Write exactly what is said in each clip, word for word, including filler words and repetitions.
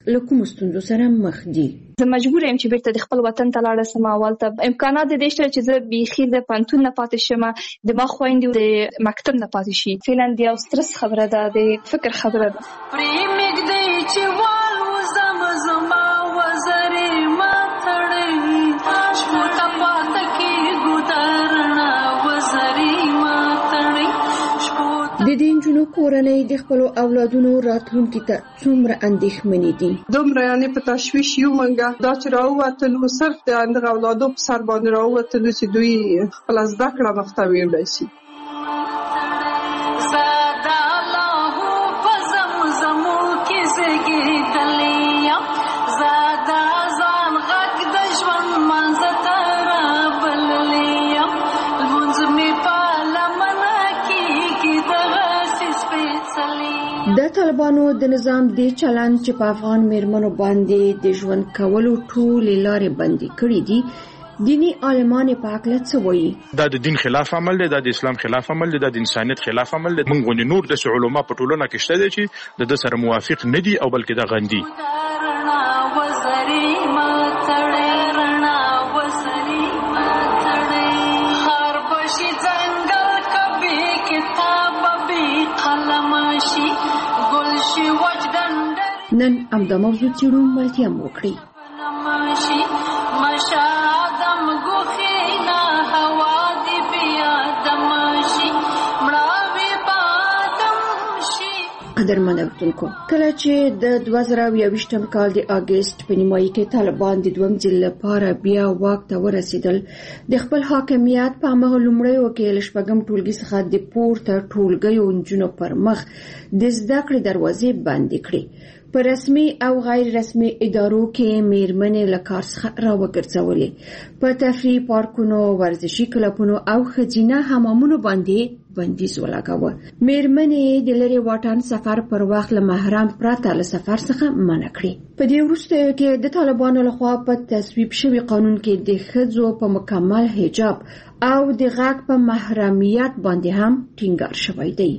له کومو ستونزو سره مخ دي. زه مجبور یم چې بیرته د خپل وطن ته لاړ شم. اولته امکانات د دې شته چې زه بیخي د پوهنتون نه پاتې شم، د ما خویندې د مکتب نه پاتې شي. فعلا د یو سترس خبره ده، د فکر خبره ده. د دې نجونو کورنۍ د خپلو اولادونو راتلونکي ته څومره اندېښمنې دي؟ دومره یعنې په تشویش یو منګه دا چې راووتلو صرف د هغه اولادو په سر باندې راووتلو چې دوی خپله زده کړه مخته ویوړی شي. د طالبانو د نظام د چلند چې په افغان میرمنو باندې د ژوند کولو ټولې لارې بندي کړې دي، دینی عالمان په اړه څه وایي؟ دا د دین خلاف عمل دی، دا د اسلام خلاف عمل دی، دا د انسانیت خلاف عمل دی. موږ غوښتل نور د علماء په ټولنه کې شته دي چې د سره موافق نه دي او بلکې دا غندي. نن همدا موضوع څېړو، ملتیا مو وکړئ. قدرمن اورېدونکو، کله چې د دوه زره یوویشتم کال د اګست په نیمایي کې طالبان د دویم ځل لپاره بیا واک ته ورسېدل، د خپل حاکمیت په هماغه لومړیو کې له شپږم ټولګي څخه د پورته ټولګیو نجونو پر مخ د زده کړې دروازې بندې کړې. په رسمي او غیر رسمي ادارو کې میرمنې له کار څخه راوګرځولې. په تفریح پارکونو، ورزشي کلبونو او ښځینه حمامونو باندې بندیز ولګاوه. میرمنې د لرې واټن سفر پر وخت له محرم پرته له سفر څخه منع کړې. په دې وروستیو کې د طالبانو لخوا په تصویب شوي قانون کې د ښځو په مکمل حجاب او د غږ په محرمیت باندې هم ټینګار شوی دی.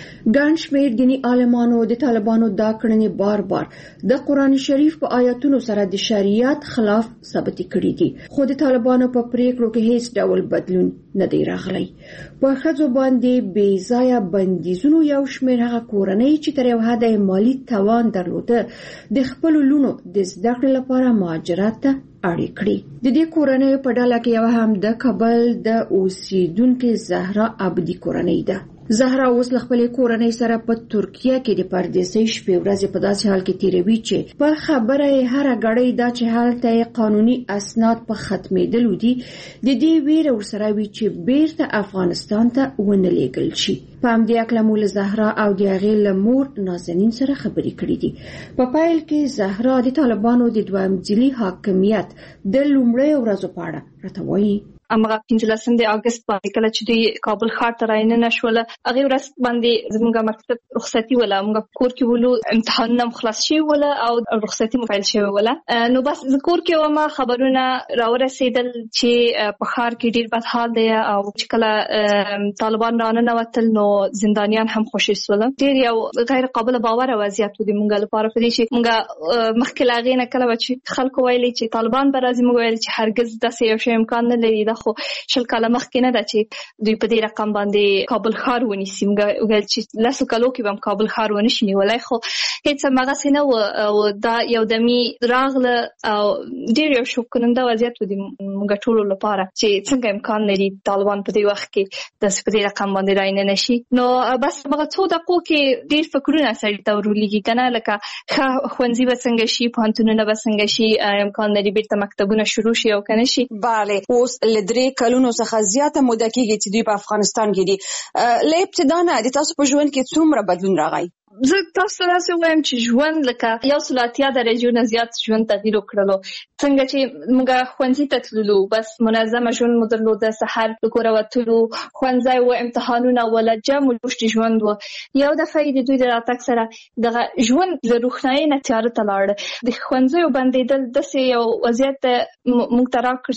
ګڼ شمېر دیني عالمانو د طالبانو دا کړنې بار بار د قرآن شریف په آیاتونو سره د شریعت خلاف ثابت کړي دي، خو د طالبانو په پریکړو کې هیڅ ډول بدلون نه دی راغلی. په ښځو باندې بې ځایه بندیزونو یو شمېر هغه کورنۍ چې تر یو حده مالي توان درلوده د خپلو لوڼو د زده کړې لپاره مهاجرت ته اړ کړي. د دې کورنۍ په ډله کې یو هم د کابل د اوسیدونکو زهرا عبدي کورنۍ ده. زهرا اوس له خپلې کورنۍ سره په ترکیه کې د پردیسۍ شپې ورځې په داسې حال کې تیروي چې په خبره یې هره ګړۍ دا چې هلته قانوني اسناد په ختمېدلو دي، د دې ویره ورسره وي چې بیرته افغانستان ته ونه لیږل شي. په همدې هکله مو له زهرا او د هغې له مور نازنین سره خبرې کړې دي. په پیل کې زهرا د طالبانو د دویم ځلي حاکمیت د لومړیو ورځو په اړه راته وایي. امغه پنځلسم د اگست باندې کله چې دوی کابل ښار ته رایننه شول، هغه ورځ باندې زموږ مکتب رخصتي ولا موږ کور کې ولو امتحانونه مخلص شي ولا او رخصتي مفعل شوی ولا. نو بس کور کې ومه خبرونه راورسېدل چې په ښار کې ډیر بد حال دی او چې کله طالبان رانه وتل نو زندانیان هم خوشي شول. ډیر یو غیر قابل باور وضعیت دی موږ لپاره، په دې چې موږ مخکې لاغې نه کله چې خلکو ویلي چې طالبان به راځي، موږ ویل چې هرگز داسې یو شی امکان نه لري. خو شل کاله مخکې نه ده چې دوی په دې رقم باندې کابل ښار ونیسي. موږ ویل چې لسو کالو کې به هم کابل ښار ونه شي نیولی، خو هېڅ هماغسې نه و او دا یو دمي راغله او ډېر یو شوق کننده وضعیت و د موږ ټولو لپاره چې څنګه امکان لري طالبان په دې وخت کې داسې په دې رقم باندې راننه شي. نو بس هغه څو دقیقو کې ډېر فکرونه سړي ته ورولېږي که نه، لکه ښه ښوونځي به څنګه شي، پوهنتونونه به څنګه شي، امکان لري بیرته مکتبونه شروع شي او که نه شي. بله، اوس له درې کلونو څخه زیاته موده کېږي چې دوی په افغانستان کې دي. له ابتدا نه د تاسو په ژوند کې څومره بدلون راغی؟ زه تاسو ته داسې وایم چې ژوند لکه یو سل اتیا درجو نه زیات ژوند تغییر وکړلو. څنګه چې موږ ښوونځي ته تللو، بس منظمه ژوند مو درلوده، سحر له کوره وتلو، ښوونځی و، امتحانونه و، لجم و لوشت ژوند و. یو دفعه د دوی د راتګ سره دغه ژوند د روښنایۍ نه تیاره ته لاړ. د ښوونځیو بندېدل داسې یو وضعیت موږ ته راکړ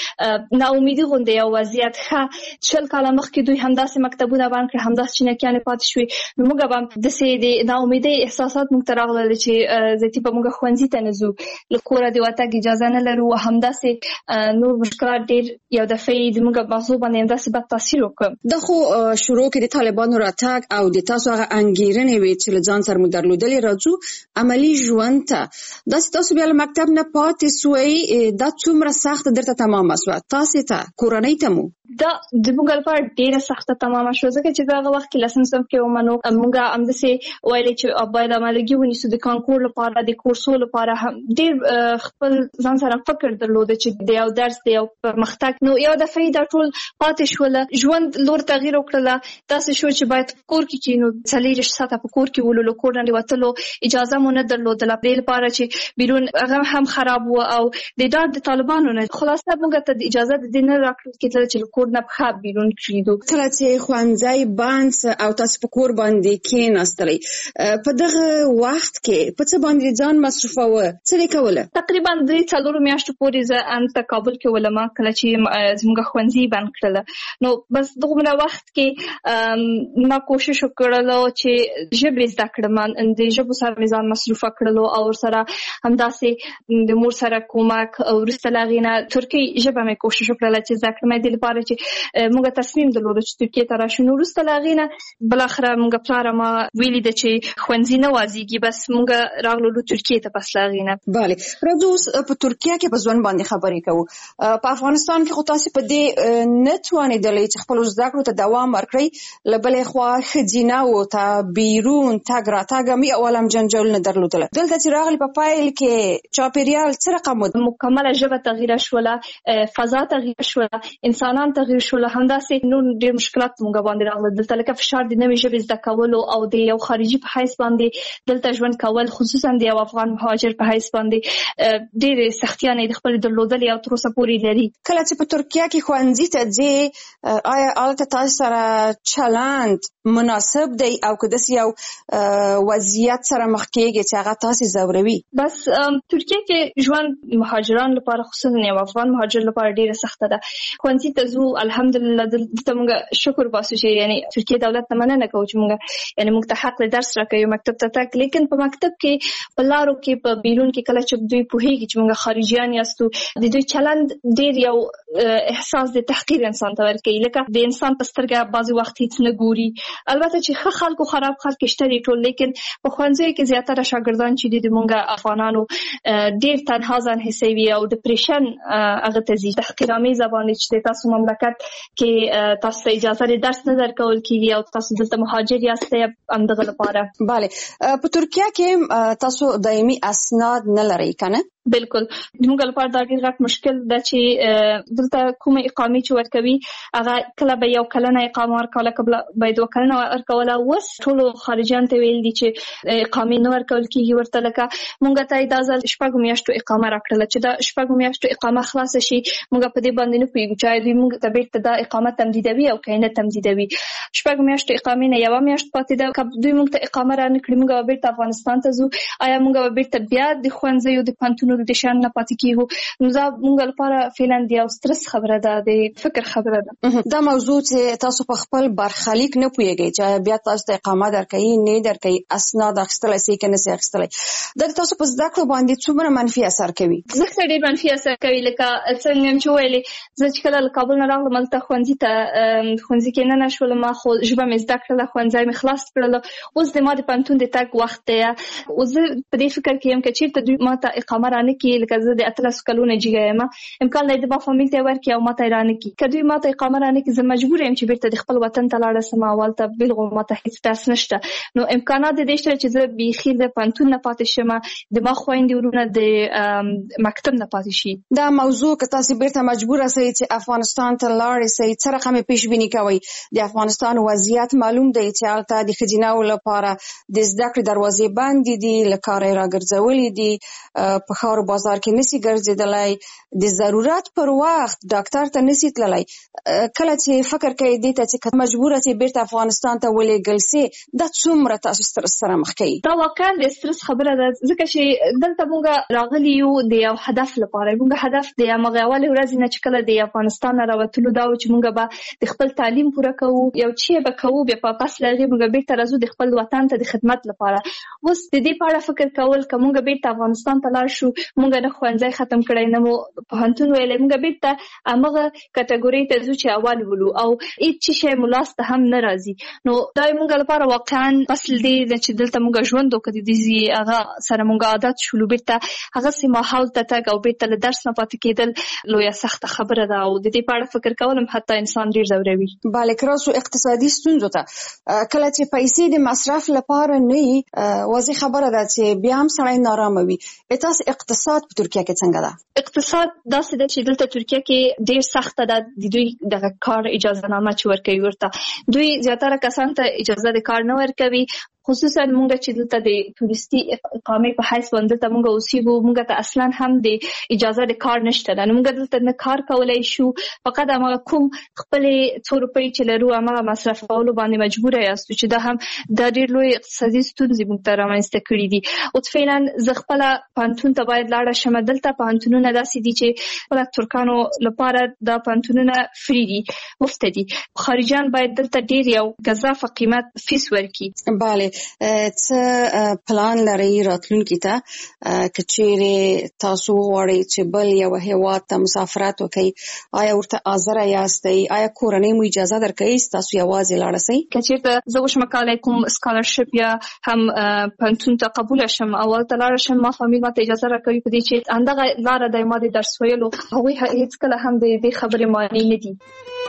چې ناامیدي غوندې یو وضعیت. ښه شل کاله مخکې دوی همداسې مکتبونه بند کړي، همداسې چینکیانې پاتې شوي، نو موږ به هم داسې د ناامیدۍ احساسات موږ ته راغلل چې زه تی په موږ ښوونځي ته نه ځو، له کوره د وتګ اجازه نه لرو، همداسې نور مشکلات ډېر یو دفعه د موږ مغزو باندې همداسې بد تاثیر وکړ. د خو شروع کې د طالبانو راتګ او د تاسو هغه انګیرنې وي چې له ځان سره مو درلودلې راځو عملی ژوند ته، داسې تاسو بیا له مکتب نه پاتې سوئ، دا څومره سخت درته تمامه سوه؟ تاسې ته کورنۍ ته مو دا د موږ لپاره ډېره سخته تمامه شوه، ځکه چې دا هغه وخت کې لسم صنف کې وم، نو موږ همداسې ویلې چې باید عملګي ونیسو د کانکور لپاره، د کورسو لپاره. هم ډېر خپل ځان سره فکر درلوده چې د یو درس د یو پرمختګ. نو یو دفعه دا ټول پاتې شوله، ژوند لور تغییر وکړله، داسې شو چې باید کور کې کینو، څلېرویشت ساعته په کور کې ولو، له کور نه وتلو اجازه مو نه درلودله، دې لپاره چې بیرون هغه هم خراب و او د ډاډ د طالبانو نه. خلاصه موږ ته اجازه د دې نه راکړل کېدله چې کور نه بخښه بیرون کړو. کله چې ښوونځی بند او تاسو په کور باندې کېناستلئ، په دغه وخت کې په څه باندې ځان مصرفوه؟ څه یې کوله؟ تقریبا درې څلورو میاشتو پورې زه هلته کابل کې ولم، کله چې زموږ ښوونځي بند کړله. نو بس دغومره وخت کې ما کوشش وکړلو چې ژبې زده کړم، د ژبو سره مې ځان مصروفه کړلو او ورسره همداسې د مور سره کومک. وروسته له هغې نه ترکي ژبه مې کوشش وکړله چې زده کړم، دې لپاره چې موږ تصمیم درلود چې ترکیې ته راشو. نو وروسته له هغې نه بالاخره موږ پلار ما ویلي ده چې ښوونځي نه وازېږي، بس موږ راغلو ترکیې ته. پس له هغې نه بله راځو اوس په ترکیه کې په ژوند باندې خبرې کوو. په افغانستان کې خو تاسې په دې نه توانېدلئ چې خپلو زده کړو ته دوام ورکړئ، له بلې خوا ښځینهو ته بیرون تګ راتګ هم یو عالم جنجال نه درلودله. دلته چې راغلي په پیل کې چاپېریال څه رقم و؟ مکمله ژبه تغییر شوله، فضا تغییر شوله، انسانان تغییر شوله، همداسې نور ډېر مشکلات موږ باندې راغلل. دلته لکه فشار د نوې ژبې زده کولو او د یو خارجي په حیث باندې دلته ژوند کول، خصوصا د یو افغان مهاجر په حیث باندې ډېرې سختیانې د خپلې درلودلې او تر اوسه پورې لري. کله چې په ترکیه کې ښوونځي ته ځې، آیا هلته تاسو سره چلند مناسب دی او که داسې یو وضعیت سره مخ کېږي چې هغه تاسې ځوروي؟ بس ترکیه کې ژوند مهاجران لپاره، خصوصا یو افغان مهاجر لپاره ډېره سخته ده. ښوونځي ته ځو، الحمدلله دلته موږ شکر باسو چې یعنی ترکیه دولت ته مننه کوو چې موږ یعنی موږ ته حق دی درس راکوي مکتب ته تګ. لیکن په مکتب کې په لارو کې په بیرون کې کله چې دوی پوهېږي چې موږ خارجیان یاستو، د دوی چلند ډېر یو احساس د تحقیر انسان ته ورکوي، لکه د انسان په سترګه بعضې وخت هیڅ نه ګوري. البته چې ښه خلکو خراب خلک شته دي ټول، لیکن په ښوونځیو کې زیاتره شاګردان چې دي د موږ افغانانو ډېر تنها ځان حسوي او ډپریشن هغه ته ځي. تحقیرآمیزه باندې چې تاسو مملکت کې تاسو ته اجازه د درس نه درکول کېږي او تاسو دلته مهاجر یاستئ همدغه لپاره. بله په ترکیه کې تاسو دایمي اسناد نه لرئ که نه؟ بالکل موږ لپاره دا ډېر غټ مشکل ده چې دلته کومه اقامې چې ورکوي هغه کله به یو کلنه اقامه ورکوله، کله به دوه کلنه ورکوله. اوس ټولو خارجیانو ته ویل دي چې اقامې نه ورکول کېږي ورته. لکه موږ ته دا ځل شپږو میاشتو اقامه راکړله چې دا شپږو میاشتو اقامه خلاصه شي، موږ په دې باندې نه پوهېږو چې دوی موږ ته بیرته دا اقامه تمدیدوي او که نه تمدیدوي. شپږو میاشتو اقامې نه یوه میاشت پاتې ده، که دوی موږ ته اقامه را نه کړي موږ به بیرته افغانستان ته ځو. آیا موږ به بیرته بیا د ښوونځیو د پوهنتونونو د شان نه پاتې کېږو؟ نو دا موږ لپاره فعلا د یو سترس خبره ده، د فکر خبره ده. دا موضوع چې تاسو په خپل برخلیک نه پوهېږئ چې بیا تاسو ته اقامه درکوي نه درکوي، اسناد اخیستلی سئ که نه سئ اخیستلی، دا تاسو په زده کړو باندې څومره منفي اثر کوي؟ زه ښه ډېر منفي اثر کوي. لکه څنګه یم چې ویلې، زه چې کله له کابل نه راغلم هلته ښوونځي ته ښوونځي کې نه نشولم، ما خو ژبه مې زده کړله، ښوونځی مې خلاص کړله. اوس د ما د پوهنتون د تګ وخت دی. اوس زه په دې فکر کې یم که چېرته دوی ما ته اقامه را نه کړي، لکه زه د اتلسو کلونو جګه یم، امکان لري د ما فامیل ته یې ورکړي او ما ته یې را نه کړي. که دوی ما ته اقامه را نه کړي زه مجبور یم چې بیرته د خپل وطن ته لاړه سم او هلته بالغ ما ته هېڅ درس نشته. نو امکانات د دې شته چې زه بیخي د پوهنتون نه پاتې شم، د ما خویندې ورونه د مکتب نه پاتې شي. دا موضوع که تاسې بیرته مجبوره سئ چې افغانستان ته لاړې سئ، څه رقم یې پیش بیني کوئ؟ د افغانستان وضعیت معلوم دی چې هلته د ښځینهو لپاره د زده کړې دروازې بندې دي، له کاره یې راګرځولې دي، په ښار کار بازار کې نسی ګرځیدلای، د ضرورت پر وخت ډاکټر ته نسی تللای. کله چې فکر کوي دې ته چې مجبوره چې بیرته افغانستان ته ولېږل سي، دا څومره تاسو سره مخ کوي؟ دا واقعا د سترس خبره ده، ځکه چې دلته موږ راغلي یو د یو هدف لپاره. موږ هدف د هغه اول ورځ نه چې کله د افغانستان راوتلو دا و چې موږ به د خپل تعلیم پوره کوو، یو چې به کوو، بیا په پاس لږه موږ بیرته راځو د خپل وطن ته د خدمت لپاره. اوس د دې په اړه فکر کول چې موږ بیرته افغانستان ته لاړ شو، موږ نه ښوونځی ختم کړی، نه مو پوهنتون ویلی، موږ بیرته هغه کټګورۍ ته ځو چې اول ولو او هیڅ شی مو لاس ته هم نه راځي. نو دا موږ لپاره واقعا اصل دی چې دلته موږ ژوند وکړو، د دې هغه سره موږ عادت شولو، بیرته هغه سیمه حال ته تګ او بیرته له درس نه پاتې کېدل لویه سخته خبره ده، او د دې په اړه فکر کول هم حتی انسان ډیر ځوروي. بله، کراسو اقتصادي ستونزو ته کله چې پیسې د مصرف لپاره نه وي، واضح خبره ده چې بیا هم سړی نارامه وي. تاسو اقتصاد په ترکیه کې څنګه ده؟ اقتصاد داسې ده چې دلته ترکیه کې ډیر سخته ده. د دوی دغه کار اجازه نامه چې ورکوي ورته، دوی زیاتره کسان ته اجازه د کار نه ورکوي، خصوصا موږ چې دلته د تورستي اقامې په حیث باندې ته موږ اوسېږو، موږ ته اصلا هم د اجازه د کار نشته ده. نو موږ دلته نه کار کولای شو، فقط هغه کوم خپلې څو روپۍ چې لرو هغه مصرفولو باندې مجبوره یاستو، چې دا هم د ډېر لوی اقتصادي ستونزې موږ ته رامنځته کړي دي. او فعلا زه خپله پوهنتون ته باید لاړه شم. دلته پوهنتونونه داسې دي چې خپله ترکانو لپاره دا پوهنتونونه فری دي، مفت دي. خارجیان باید دلته ډېر یو گزافه قیمت فیس ورکړي. بله، څه پلان لرئ راتلونکي ته که چیرې تاسو غواړئ چې بل یو هیواد ته مسافرت وکړئ؟ آیا ورته حاضر یاستئ؟ آیا کورنۍ مو اجازه درکوي تاسو یوازې لاړ شئ؟ که چیرته زه وشم کولای کوم سکالرشپ یا هم پوهنتون ته قبول شم، اول ته لاړ شم، ما فامیل ماته اجازه راکوي په دې چې همدغه لاره د ما د درس ویلو، هغوی هېڅکله هم د دې خبرې مانع نه دي.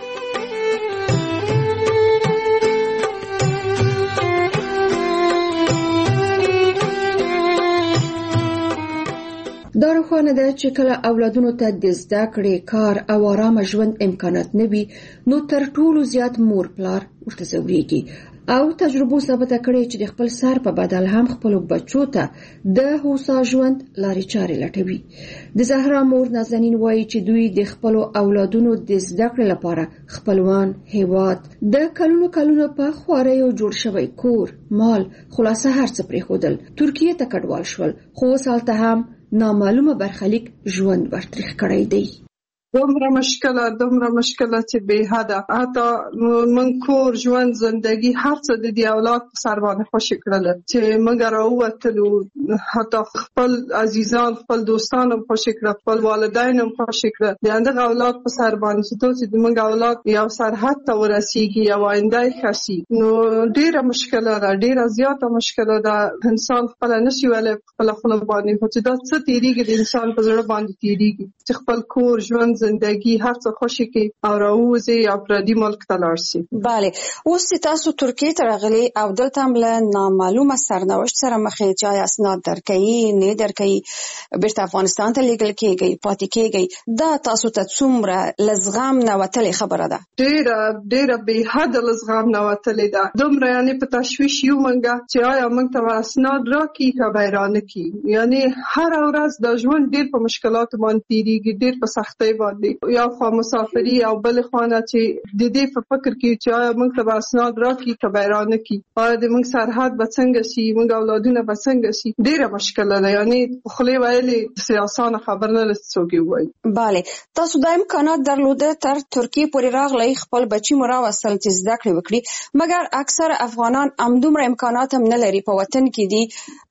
دا روښانه ده چې کله اولادونو ته د زده کړې، کار او آرامه ژوند امکانات نه وي، نو تر ټولو زیات مور پلار ورته ځورېږي او تجربو ثابته کړې چې د خپل سر په بدل هم خپلو بچو ته د هوسا ژوند لارې چارې لټوي. د زهرا مور نازنین وایي چې دوی د خپلو اولادونو د زده کړې لپاره خپلوان، هیواد، د کلونو کلونو په خواریو جوړ شوی کور، مال، خلاصه هر څه پرېښودل، ترکیې ته کډوال شول، خو اوس هلته هم نامعلومه برخلیک ژوند ورتریخ کړی دی. دومره مشکله دومره مشکله چې به حده، حتی من کور، ژوند، زندگی هر څه د دې اولاد په سر باندې خوشي کړل چې موږ راووتلو، حتی خپل عزیزان، خپل دوستان هم خوشي کړل، خپل والدین هم خوشي کړل. د هغه اولاد په سر باندې چې توسي د موږ اولاد یو سرحد ته ورسیږي، یو آینده ښه شي، نو ډیره مشکله ده، ډیره زیاته مشکله ده. انسان خپل نشي ویلی خپل خپل باندې چې دا څه تیریږي د انسان په زړه باندې تیریږي چې خپل کور، ژوند، زندگی هر څه خوشي کې او راوځي یا پردي ملک ته لاړ شي. بله، اوس تاسو ترکیې ته راغلي او دلته هم له نامعلومه سرنوشت سره مخ یې، چې آیا اسناد درکوي نه درکوي، بیرته افغانستان ته لیږل کېږي، پاتې کېږي، دا تاسو ته څومره له زغم نه وتلې خبره ده؟ ډېره ډېره بې حده له زغم نه وتلې ده. دومره یعنې په تشویش یو موږ چې آیا موږ ته اسناد راکړي که به یې رانکړي. یعنې هره ورځ د ژوند ډېر په مشکلاتو باندې تېرېږي، ډېر په سختۍ باندې، یا خوا مسافري او بل خوانه چې د دې په فکر کې چې آیا موږ ته اسناد راکړي که به یې رانکړي، آیا د موږ سرحد به څنګه شي، موږ اولادونه به څنګه شي. ډېره مشکله ده، یعنې په خولې ویلې څه اسانه خبر نه ده څوک یې ووایي. بله، تاسو دا امکانات درلوده تر ترکیې پورې راغلی، خپل بچي مو راوستل چې زده کړې وکړي، مګر اکثر افغانان همدومره امکانات هم نه لري، په وطن کې دي،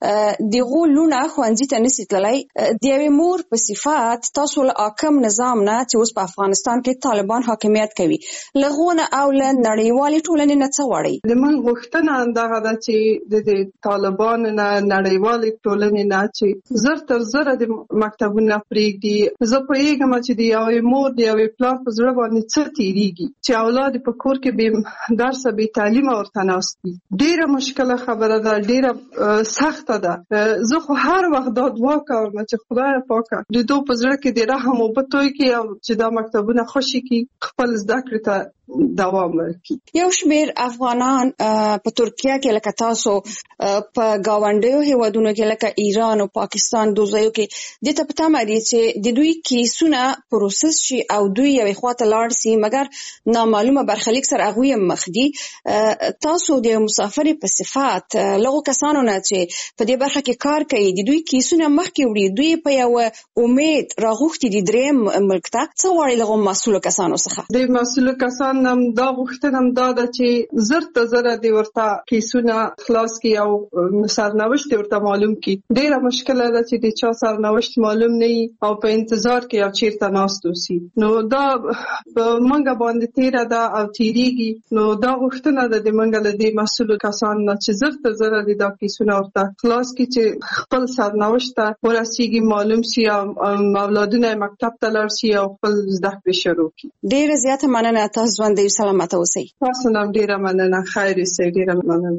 دغو لونه ښوونځي ته نشي تللی. د یوې مور په صفت تاسو له حاکم نظام نه چې اوس په افغانستان کې طالبان حاکمیت کوي، له غونه او له نړیوالې ټولنې نه څه غواړي؟ د موږ غوښتنه همدغه ده چې د طالبانو نه، نړیوالې ټولنې نه چې زر تر زره د مکتبونه پرېږدي. زه پوهېږم چې د یوې مور، د یوې پلار په زړه باندې څه تېرېږي چې اولاد په کور کې بې درسه، بې تعلیمه ورته ناست دي. ډېره مشکله خبره ده، ډېره سخته ده. زه خو هر وخت دا دعا کوم چې خدای پاکه د دوی په زړه کې د رحم اوبه توی کړي چې دا مکتبونه خوشي کی خپل زده کړې ته دوام ورکړي. یو شمېر افغانان په ترکیه کې لکه تاسو په گاونډیو هیوادونو کې لکه ایران او پاکستان دوزیو کې د ته پته مری چې د دوی کیسونه پروسس شي او دوی یوې خواته لاړ سي مګر نامعلومه برخلیک سره هغوی مخ دي. تاسو د مسافر په صفات لغو کسانو نه چې په دې برخه کې کار کوي د دوی کیسونه مخکې وړي دوی په یو امید راغوښتي دي دریم ملک ته څه غواړي لغو مسؤل کسانو څخه؟ د مسؤل کسان نم دا غوښتنه هم دا ده چې زر ته زر دی ورته کیسونه خلاص کی او سرنوشت ورته معلوم کی. ډیره مشکله ده چې د چا سرنوشت معلوم نه او په انتظار کې او چیرته ناست وسی. نو دا منګه باندې تیر ده او تیریږي. نو دا غوښتنه ده د منګه له دې مسؤل کسان نه چې زر ته زر دی دا کیسونه ورته خلاص کی چې خپل سرنوشت ورسیږي معلوم سی او اولادونه مکتب ته لاړ شي او خپل زده کړې شروع کړي. ډیره زیاته مننه تاسو باندې سلامت اوسئ. تاسو نام ډیره مننه. خیر اوسئ. ډیره مننه.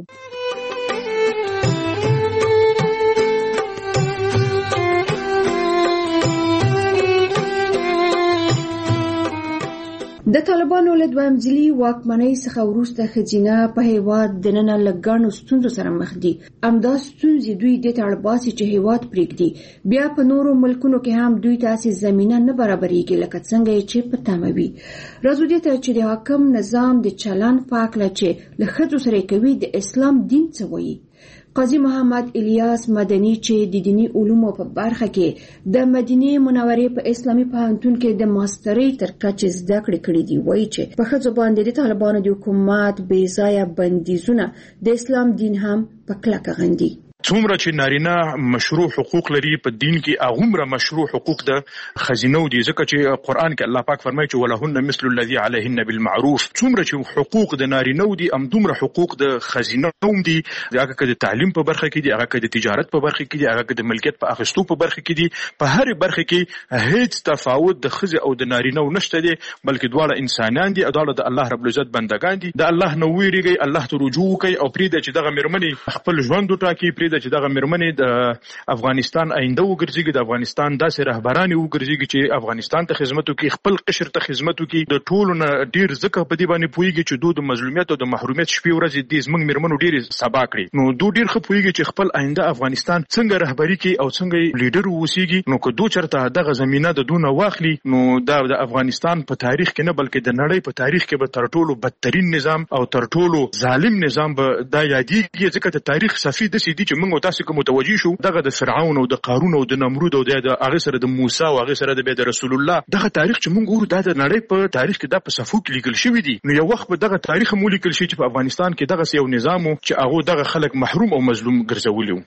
د طالبانو له دویم ځلي واکمنۍ څخه وروسته ښځینه په هیواد دننه له ګڼو ستونزو سره مخ دي. همدا ستونزې دوی دې ته اړ باسي چې هیواد پرېږدي. بیا په نورو ملکونو کې هم دوی ته زمینه نه برابرېږي لکه څنګه چې په تمه وي. راځو دې ته چې د حاکم نظام د چلند په هکله چې له ښځو سره کوي د اسلام دین څه وایي. قاضي محمد الیاس مدني چې د دینی علومو په برخه کې د مدینه منورې په اسلامي پوهنتون کې د ماسترۍ تر کچې زده کړې کړې دي وایي چې په ښځو باندې د طالبانو د حکومت بې ځایه بندیزونه د اسلام دین هم په کلکه غندي. څومره چې نارینه مشروع حقوق لري په دین کې هغومره مشروع حقوق د ښځینو دي ځکه چې قرآن کې الله پاک فرمایي چې ولهن مثل الذي عليهن بالمعروف. څومره چې حقوق د نارینه دي همدومره حقوق د ښځینو دي. هغه که د تعلیم په برخه کې دي هغه که د تجارت په برخه کې دي هغه که د ملکیت په اخیستو په برخه کې دي. په هر برخه کې هیڅ تفاوت د ښځې او د نارینه نشته دي بلکې دواړه انسانان دي او دواړه د الله رب العزت بندگان دي. د الله نه ویریږي الله ته رجوع کوي او پرېږده چې دغه مېرمنې خپل ژوند وټاکي پرېږده چې دغه مېرمنې د افغانستان آینده وګرځېږي د افغانستان داسې رهبرانې وګرځېږي چې افغانستان ته خدمت وکړي خپل قشر ته خدمت وکړي. د ټولو نه ډېر ځکه په دې باندې پوهېږي چې دوی د مظلومیت او د محرومیت شپې ورځې دې زموږ مېرمنو ډېرې سبا کړي. نو دوی ډېر ښه پوهېږي چې خپل آینده افغانستان څنګه رهبري کوي او څنګه لیډر واوسېږي. نو که دوی چېرته دغه زمینه د دوی نه واخلي نو دا د افغانستان په تاریخ کې نه بلکې د نړۍ په تاریخ کې به تر ټولو بدترین نظام او تر ټولو ظالم نظام به دا یادېږي. ځکه د تاریخ صفحې داسې دي چې موږ او تاسو کوم متوجي شو دغه د فرعون او د قارون او د نمرود او د هغه سره د موسی او هغه سره د بيد رسول الله دغه تاریخ چې موږ ورو د نړۍ په تاریخ کې د په صفو کې لیکل شوی دي. نو یو وخت به دغه تاریخ مو لیکل شي چې په افغانستان کې دغه یو نظام چې هغه دغه خلک محروم او مظلوم ګرځولي.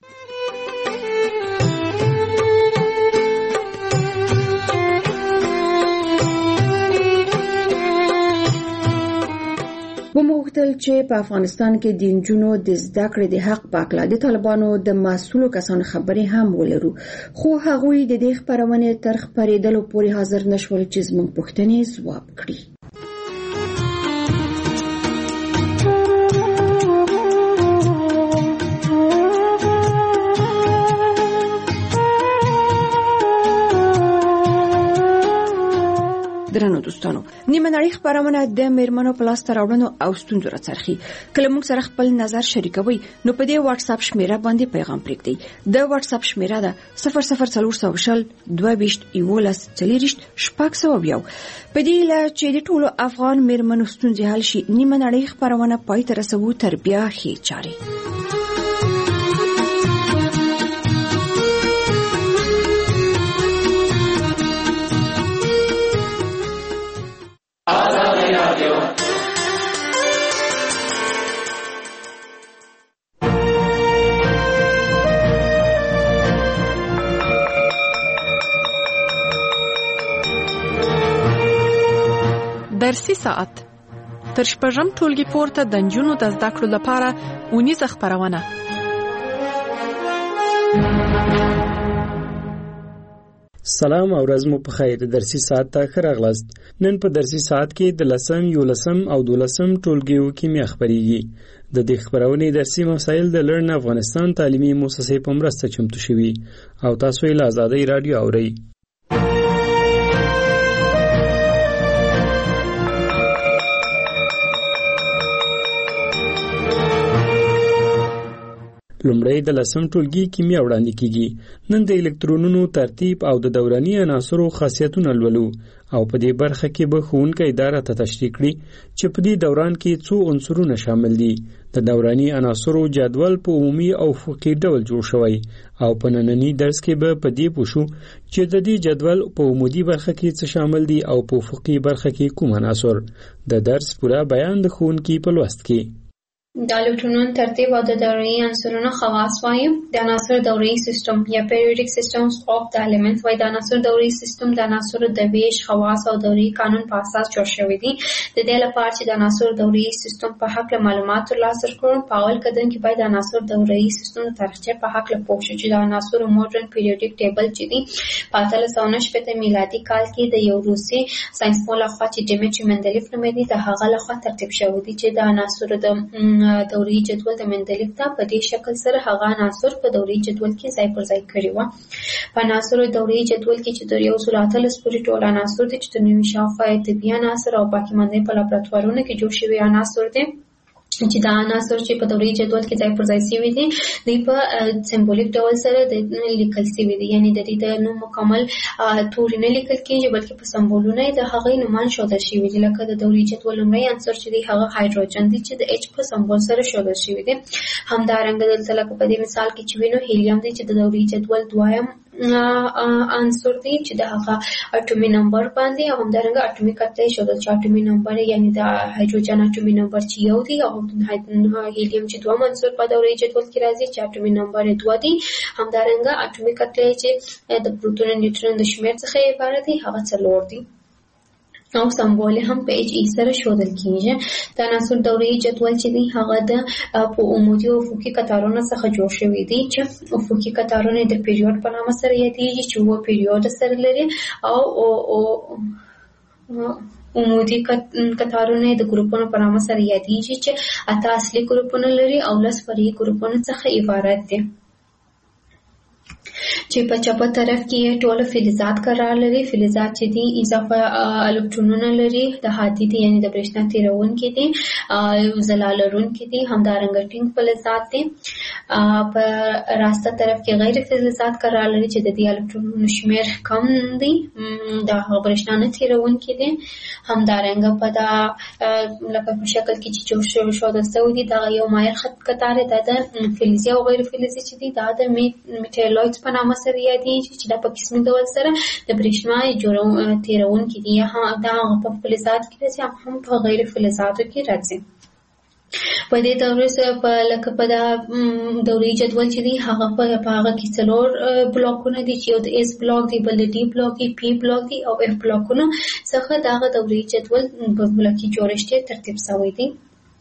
وموږتل چې په افغانستان کې د نجونو د زده کړې د حق په اړه د طالبانو د مسؤلو کسانو خبرې هم ولرو خو هغوی د دې خبرونې تر خبرېدلو پورې حاضر نشول چې زموږ پوښتنې ځواب کړي. درنو دوستانو نیمه نړۍ خبرونه د میرمنو په لاس راوړنو او ستونزو راڅرخي. کله موږ سره خپل نظر شریکوي نو په دې واتس اپ شمیره باندې پیغام پرېږدئ. د واتس اپ شمیره ده صفر صفر څلور شل دوه ویشت یولس څلېرویشت شپږ سوه یو. په دې له چې د ټولو افغان میرمنو ستونزې حل شي نیمه نړۍ خبرونه پای ته رسوو تر بیا ښې چارې. درسي ساعت تر شپږم ټولګي پورته د نجونو د زده کړو لپاره اونیزه خبرونه. سلام او ورځ مو په خیر. درسي ساعت ته ښه راغلاست. نن په درسي ساعت کې د لسم، یولسم او دولسم ټولګیو کیمیا خبرېږي. د دې خبرونې درسي مسایل د لرن افغانستان تعلیمي مؤسسې په مرسته چمتو شوي او تاسو یې له آزادۍ رادیو اورئ. لومړی د لسم ټولګي کیمیا وړاندې کیږي. نن د الکترونونو ترتیب او د دوراني عناصرو خاصیتونه لولو او په دې برخه کې به ښوونکی اداره ته تشریح کړي چې په دې دوران کې څو عنصرونه شامل دي. د دوراني عناصرو جدول په عمومي او افقي ډول جوړ شوی او په ننني درس کې به په دې پوښو چې د دې جدول په عمودي برخه کې څه شامل دي او په افقي برخه کې کوم عناصر. د درس پوره بیان د ښوونکي په لوست کې. د الکترونونو ترتیب او د دوري عنصرونو خواص وایم. د عناصر دوري سیستم یا پیریوډیک سیستمز اف د الیمنټس وای. د عناصر دوري سیستم د عناصر د ویش خواص او دوري قانون په اساس جوړ شوی دی. د دې لپاره چې د عناصر دوري سیستم په حق له معلومات ترلاسه کړو، په اول قدم کې باید د عناصر دوري سیستم د تاریخچه په حق له پوه شو چې د عناصر ماډرن پیریوډیک ټیبل چې دی په اتلس سوه نهه شپېته میلادي کال کې د یو روسي ساينسپوه لخوا چې ډیمیټري مندلیف نومېده د هغه لخوا ترتیب شوی دی چې د عناصر د دوري جدول د مندلیف ته په دې شکل سره هغه عناصر په دوري جدول کې ځای پر ځای کړي وو. په عناصر دوري جدول کې چې د یو سل اتلس پورې ټول عناصر دي چې د نوي شاوخوا طبي عناصر او باقي مانده په لابراتوارونو کې جوړ شوي عناصر دي چې دا عناصر چې په دوري جدول کې ځای پر ځای شوي دي دوی په سمبولیک ډول سره د لیکل شوي دي، یعنی د دې د نوم مکمل توري نه لیکل کېږي بلکې په سمبولونه د هغې نومان ښودل شوي دي. لکه د دوري جدول لومړی عنصر چې دی هغه هایدروجن دی چې د ایچ په سمبول سره ښودل شوي دي. همدارنګه دلته لکه په دې مثال کې چې وینو هیلیم دی چې د دوري جدول دویم عنصر دی چې د هغه اټومي نمبر باندې او همدارنګه اټومي کتله ښودل چې اټومي نمبر یعنی د هایدروجن اټومي نمبر چې یو دی او هیلیم چې دوه عنصر په دوري جدول کې راځي چې اټومي نمبر یې دوه دی. همدارنګه اټومي کتله چې د پروتون او نیوټرون د شمېر څخه عبارت دی هغه څلور دی او سمبول هم په ایچ ای سره ښودل کیږي. د عناصر دوري جدول چې دی هغه د په عمودي او افقي قطارونو څخه جوړ شوی دی چې افقي قطارونه د پیریود په نامه سره یادېږي چې وو پیریود سره لري او او عمودي قطارونه د ګروپونو په نامه سره یادېږي چې اته اصلي ګروپونه لري او لس فرعي ګروپونه څخه عبارت دي چې په چپه طرف کې ټول فلزات قرار لري. فلزات چې دي اضافه الکترونونه لري، د هادي دي یعنی د برېښنا تیرونکي دي، ځلا لرونکي دي، همدارنګه ټینګ فلزات دي. په راسته طرف کې غیر فلزات قرار لري چې د دې الکترونونو شمېر کم دي، د برېښنا نه تیرونکي دي. همدارنګه په دا لکه په شکل کې چې جوړ شوی ښودل شوی دي دغه یو مایل خط قطار دی د فلزي او غیر فلزي چې دي دا د میټالویډز په نامه سره یادېږي چې دا په قسمي ډول سره د برېښنا جوړون تیرونکي دي. دا هغه په فلزاتو کې راځي هم په غیر فلزاتو کې راځي. په دې دورې سره په لکه په دا دوري جدول چې دی هغه په هغه کې څلور بلاکونه دي چې یو د ایس بلاک دی، بل د ډي بلاک دی، پی بلاک دی او اف بلاکونه څخه دغه دوري جدول په بلاکي جوړښت ترتیب شوی دی.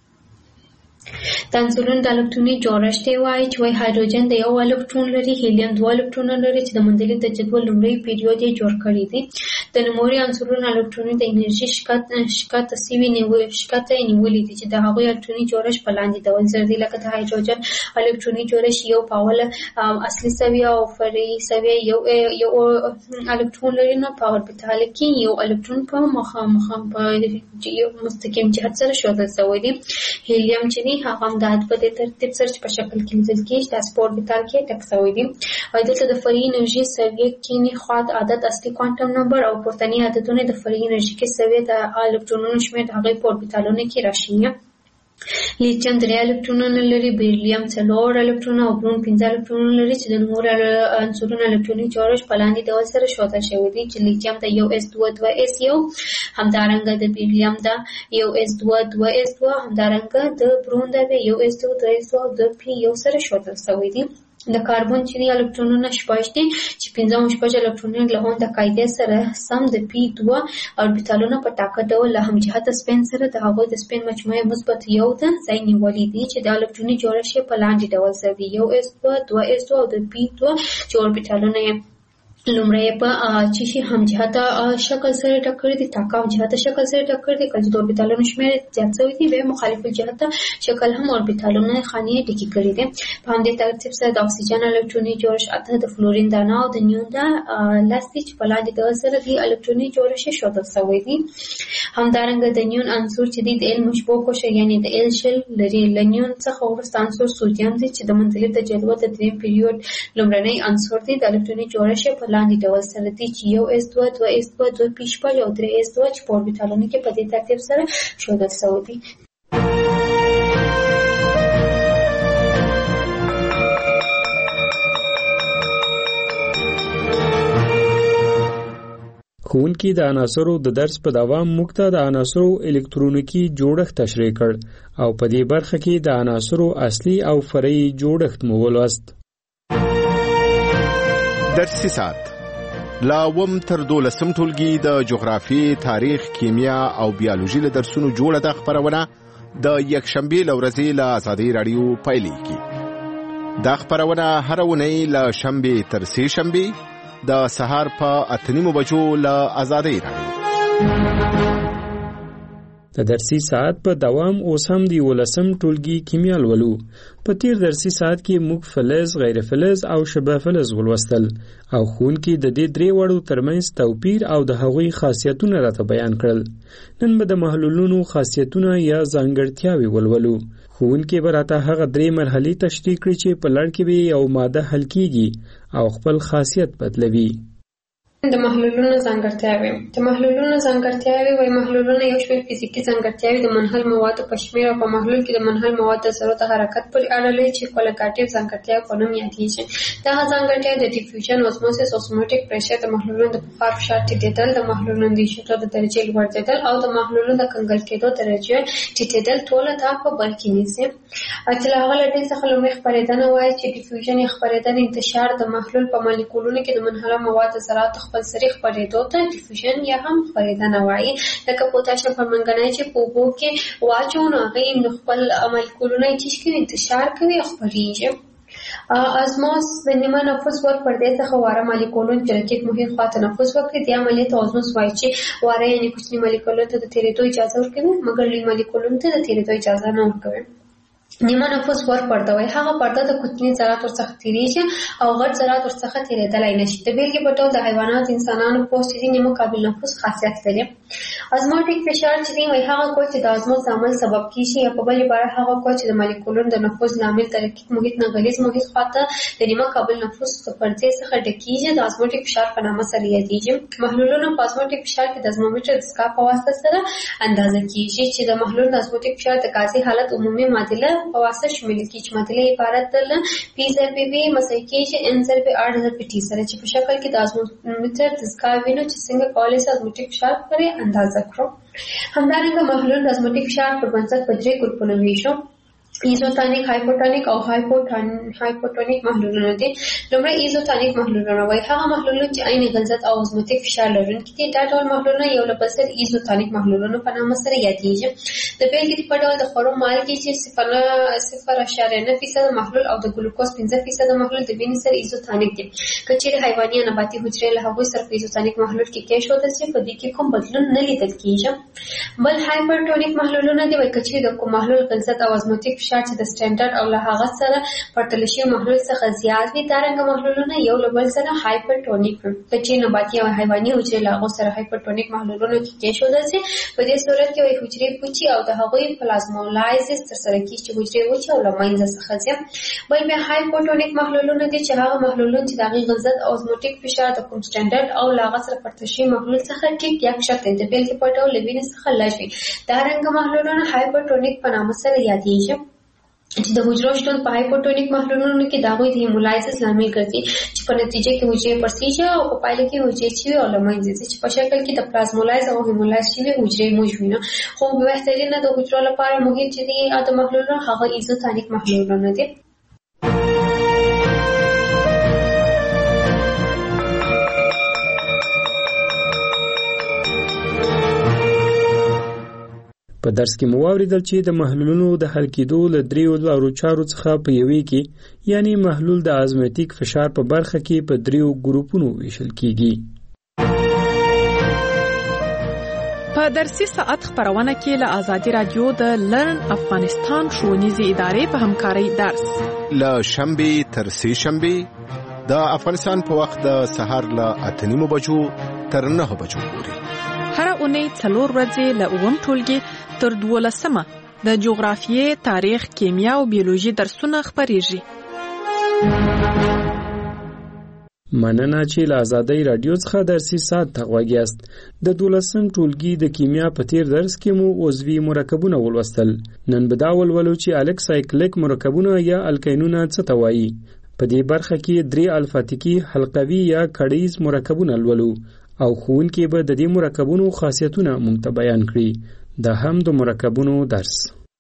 د عنصرونو د الکتروني جوړښت وایي چې وایي هایدروجن د یو الکترون لري، هیلیم دوه الکترونه لري چې د مندلیف د جدول لومړی پیریود یې جوړ کړی دی. د نوموړي عنصرونو الکتروني د انرژي ښکته سوي ښکته یې نیولي دي چې د هغوی الکتروني جوړښت په لاندې ډول سره دی. لکه د هایدروجن الکتروني جوړښت یو په اوله اصلي سویه او فرعي سویه یو یو الکترون لري، نو په اوربیتال کې یو الکترون په مخامخ په یو مستقیم جهت سره ښودل شوی دی. هیلیم چې دی هغه هم د په دې ترتیب سره چې په شکل کې لیدل کېږي د په اوربیتال کې ټک شوی دی. او دلته د فرعي انرژي سویه کینی خوا د عدد اصلي کوانټم نمبر او پورتني عددونه د فرعي انرژي کې سویه د الکترونونو شمېر د هغوی په اوربیتالونو کې راشي. لیتیم درې الکترونونه لري، بیریلیم څلور الکترونه او برون پنځه الکترونونه لري چې د نوموړو عنصرونو الکتروني جوړښت په لاندې ډول سره ښودل شوی دی چې لیتیم د یو اس دوه دوه اس یو، همدارنګه د بیریلیم د یو اس دوه دوه اس دوه، همدارنګه د برون د یو اس دوه دوه اس دوه او د پی یو سره ښودل شوی دی. د کاربن چې الکترونونه شپږ دي چې پنځه او شپږ الکترونونه له هم د قاعدې سره سم د پی دوه اوربیتالونه په ټاکه ډول له همجهته سپین سره د هغوی د سپین مجموعې مثبت یو ته ځای نیولی دي چې د الکتروني جوړښت یې په لاندې ډول سره دی: یو اس دوه دوه اس دوه او د پی دوه چې اوربیتالونه یې لومړی په چې شي هم جهته شکل سره ټکر دي تاکاو جهته شکل سره ټکر دي کله چې د اوربیتالونو شمېر زیات شوی دی به مخالف جهته شکل هم اوربیتالونه خانې ډکې کړي دي په همدې ترتیب سره د اکسیجن الکتروني جوړښت اته د فلورین دانه او د نیون دا لاستي چې په لاندې ډول سره د الکتروني جوړښت ښودل شوی دی همدارنګه د نیون عنصر چې د ال مشبوع کوشه یعنی د ال شل لري لنیون څخه وروسته عنصر سوډیم دی چې د منځلي د جدول د دریم پیریود لومړنی عنصر دی د الکتروني جوړښت په لاندې ډول سره دی چې یو اس دوه دوه اس دوه دوه پی شپږ او درې اس دوه چې په اوربیتالونو کې په دې ترتیب سره ښودل شوی دی. ښوونکي د عناصرو د درس په دوام موږ ته د عناصرو الکترونیکي جوړښت تشریح کړ او په دې برخه کې د عناصرو اصلي او فرعي جوړښت مو ولوست. درسي ساعت لا وم تر دولسم ټولګي د جغرافي، تاریخ، کیمیا او بیولوژي له درسونو جوړه د خبرونه د یکشنبه لورځي له آزادۍ رادیو پیلېږي. دا خبرونه هر ونی له شنبه تر سه شنبه د سهار په اتنیمو بجو له آزادۍ رادیو. د درسي ساعت په دوام اوس هم دی ولسم ټولګي کیمیا لولو. په تیر درسي ساعت کې موږ فلز، غیر فلز او شبه فلز ولوستل او ښوونکي د دې درې وړو ترمنځ توپیر او د هغوی خاصیتونه راته بیان کړل. نن به د محلولونو خاصیتونه یا ځانګړتیاوې ولولو. ښوونکي به راته هغه درې مرحلې تشریح کړي چې په لړ کې به یو ماده حل کیږي او خپل خاصیت بدلوي. د محلولونو ځانګړتیاوې د محلولونو ځانګړتیاوې وايي محلولونه یو شمېر فزیکي ځانګړتیاوې د منحل موادو په شمېر او په محلول کې د منحل موادو د ذرو د حرکت پورې اړه لري چې کوالیټیو ځانګړتیاوې په نوم یادېږي. دغه ځانګړتیاوې د ډیفیوژن، اوزموسیس، اوسموټیک پریشر، د محلولونو د بخار فشار ټیټېدل، د محلولونو د ایشېدو د درجې لوړېدل او د محلولونو د کنګل کېدو درجې ټیټېدل ټول دا په بر کې نیسي. چې له هغه له دې څخه لومړی خپرېدنه وایي چې ډیفیوژن یا خپرېدنه انتشار د محلول په مالیکولونو کې د منحله موادو ذراتو خپل سري خپرېدو ته ډیفیوژن یا هم خپرېدنه وایي. لکه پوتاشیم پرمنګنایټ چې په اوبو کې واچوو نو هغې نو خپل مالیکولونه یې څه کوي انتشار کوي او خپرېږي. ازموس د نیمه نفوس ور پردې څخه واره مالیکولونه چې رقیق محیط خواته نفوس وکړي دې عملیې ته ازموس وایي چې واره یعنې کوچني مالیکولونو ته د تېرېدو اجازه ورکوي مګر لوی مالیکولونو ته د تېرېدو اجازه نه ورکوي. نیمه نفوس ور پرده وایي هغه پرده د کوچني ذرات ورڅخه تېرېږي او غټ ذرات ورڅخه تېرېدلی نه شي. د بېلګې په ډول د حیواناتو انسانانو پوست چې دی نیمه قابل نفوس خاصیت لري. ازموټیک فشار چې دی وایي هغه قوه چې د ازموس د عمل سبب کېږي یا په بل عبارت هغه قوه چې د مالیکولونو د نفوذ لامل د رقیق محیط نه غلیظ محیط خواته د نیمه قابل نفوس د پردې څخه ډکېږي د ازموټیک فشار په نامه سره یادېږي. محلولونه په ازموټیک فشار کې د ازمومیټر د سکاپ په واسطه سره اندازه کېږي چې د محلول د ازموټیک فشار د غازي حالت عمومي معادله په واسطه شامل کېږي چې معادله عبارت ده له پی ضربې وي مساوي کېږي ان ضربې آر ضربې ټي سره چې په شکل کې د ازمومیټر د سکاپ وینو چې څنګه کولی شي ازموټیک فشار پرې اندازه کړو. همدارنګه محلول د ازموټیک فشار پر بنسټ په درې ګروپونو ویشو. ایزوتونیک، هایپوټونیک او هایپوټونیک محلولونه دي. لومړی ایزوتونیک محلولونه وایي هغه محلولونه چې عین غلظت او ازموټیک فشار لرونکي دي. دا ډول محلولونه یو له بل سره ایزوتونیک محلولونه په نامه سره یادېږي. د بېلګې په ډول د خوړو مالګې چې صفر اعشاریه نه فیصده محلول او د ګلوکوز پنځه فیصده محلول د وینې سره ایزوتونیک دي. که چیرې حیواني یا نباتي حجرې له هغوی سره په ایزوتونیک محلول کې کېښودل شي په دې کې کوم بدلون نه لیدل کېږي. بل هایپرټونیک محلولونه دي وایي که چیرې د کوم محلول غلظت او ازموټیک فشار چې د سټانډرډ او له هغه سره پرتله شوي محلول څخه زیات وي دارنګه محلولونه یو له بل سره هایپرټونیک وي. که چیرې نباتي او حیواني حجرې له هغو سره هایپرټونیک محلولونو کې کېښودل شي په دې صورت کې وایي حجرې پوچي او د هغوی پلازمولایزس ترسره کېږي چې حجرې وچې او له منځه څخه ځي. بل بیا هایپوټونیک محلولونه دي چې هغه محلولونه چې د هغې غلظت او ازموټیک فشار د کوم سټانډرډ او له هغه سره پرتله شوي محلول څخه ټیټ یا کښته د بېلګې په ډول له وینې څخه لږ وي. دارنګه محلولونه هایپرټونیک په نامه سره یادېږي چې د حجرو شتون په هایپوټونیک محلولونو کې د هغوی د هیمولایزس لامل ګرځي چې په نتیجه کې حجرې پرسیږي او په پایله کې حجرې چې وي او له منځه ځي چې په شکل کې د پلازمولایز او هیمولایز شوي حجرې موږ وینو. خو بهترینه د حجرو لپاره محیط چې دی د محلولونو هغه ایزوتونیک محلولونه دي. په په درس کې مو واوریدل چې د محلولونو د حل کېدو له دریو لارو چارو څخه په یوې کې یعنی محلول د ازمیتیک فشار په برخه کې په دریو ګروپونو ویشل کیږي. په درسي ساعت خبرونه کې له آزادي رادیو د لرن افغانستان ښوونیزې ادارې په همکارۍ درس له شنبه تر سه شنبه د افغانستان په وخت د سهار له اته نیمو بجو تر نه بجو پورې هر اونۍ څلور ورځې له اووم ټولګي تر دولسمه د جغرافیې، تاریخ، کیمیا او بیولوژي درسونه خبرېږي. مننه چې له آزادۍ رادیو څخه درسي ساعت ته غوږ یاست. د دولسم ټولګي د کیمیا په تیر درس کې مو عضوي مرکبونه ولوستل. نن به دا ولولو چې الک سایکلیک مرکبونه یا الکینونه څه ته وایي. په دې برخه کې درې الفاتیکي حلقوي یا کړیز مرکبونه لولو او ښوونکي به د دې مرکبونو خاصیتونه موږ ته بیان کړي. دا هم د مرکبونو درس.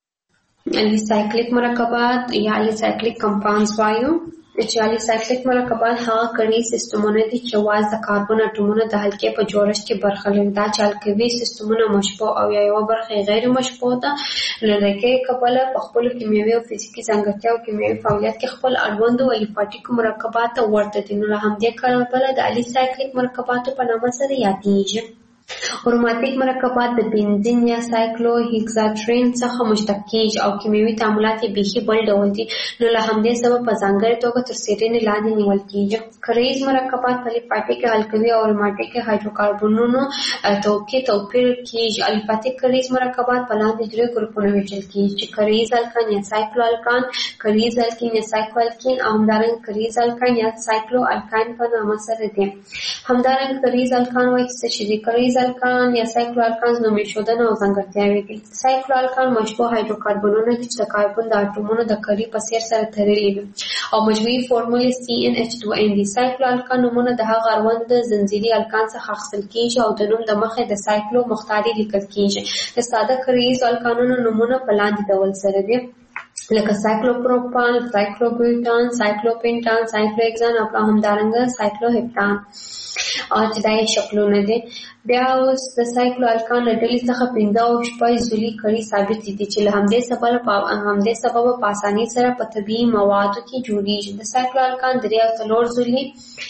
الیسایکلیک مرکبات یا الیسایکلیک کمپاونډز وایو چې الیسایکلیک مرکبات هغه کړي سیستمونه دي چې واز د کاربن اټومونو د حلقې په جوړښت کې برخه لري. دا چې الکوي سیستمونه مشبوع او یا یو برخه غیر مشبوع ده لکه کبله په خپل کیمیاوي او فزیکي ځانګړتیا او کیمیاوي فعالیت کې خپل اړوند او الیفاتیک مرکبات ورته دي. نو همدې کبله د الیسایکلیک مرکباتو په نامه سره یادېږي. اروماتیک مرکبات د بنزین یا سایکلو هیکساټرین څخه مشتق کیږي او کیمیاوي تعاملات یې بیخي بل ډول دي. نو له همدې سبب په ځانګړې توګه تر څېړنې لاندې نیول کیږي. کریز مرکبات په الیفاتیک الکلي او اروماتیک هایدروکاربنونو توکي توپیر کیږي. الیفاتیک کریز مرکبات په لاندې درې ګروپونو ویشل کیږي چې کریز الکان یا سایکلو الکان، کریز الکین یا سایکلو الکین او همدارنګه کریز الکان یا سایکلو الکان په نامه سره دي. همدارنګه کریز الکان وایي چې د کریز الکان یا سایکلو الکانز نومې شودنه او ځانګړتیاوې دي. سایکلو الکان مشبوع هایدروکاربنونه دي چې د کاربن د اټومونو د کړي په څېر سره تړلي وي او مجموعي فورمول سی ان ایچ دوه ان دي. سایکلو الکان نومونه د هغه اړوند د زنځیري الکان څخه اخیستل کیږي او د نوم د مخې د سایکلو مختاري لیکل کیږي. د ساده کریز الکانونو نومونه په لاندې ډول سره دي لکه سایکلوپروپان، سایکلوبیوټان، سایکلوپینټان، سایکلوهکسان او همدارنګه سایکلوهپتان او چې دا یې شکلونه دي. بیا اوس د سایکلو الکان له ډلې څخه پنځه او شپږ ځلي کړي ثابت دي چې له همدې سببه په همدې سببه په اسانۍ سره په طبیعي موادو کې جوړیږي. د سایکلو الکان درې او څلور ځلي